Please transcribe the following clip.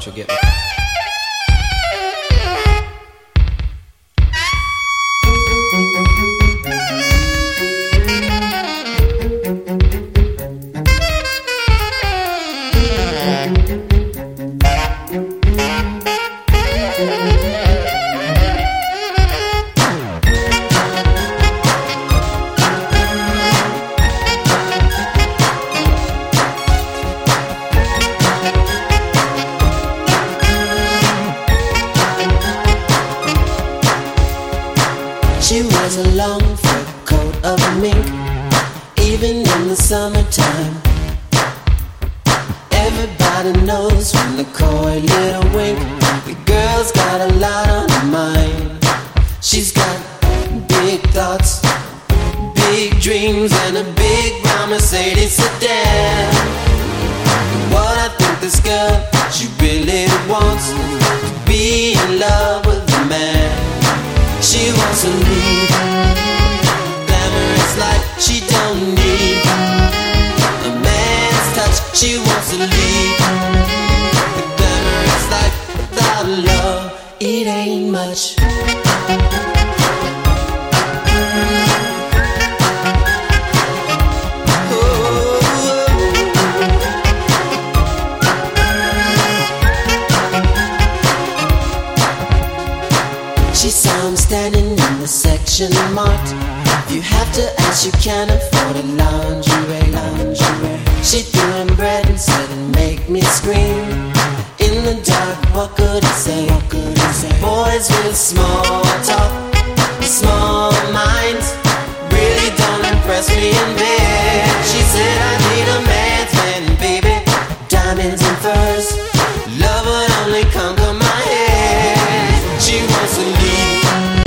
don't you get me? She wears a long fur coat of mink, even in the summertime. Everybody knows from the coy little wink, the girl's got a lot on her mind. She's got big thoughts, big dreams, and a big brown Mercedes sedan. What I think this girl, she really wants to be in love with a man. She wants to lead glamorous life, she don't need a man's touch. She wants to lead the glamorous life without love. It ain't much. She saw him standing in the section marked, if you have to ask, you can't afford it. Lingerie, lingerie. She threw him bread and said it make me scream. In the dark, what could he say? What could he say? Boys with small talk, small minds, really don't impress me in bed. She said I need a man's man, baby, diamonds and furs.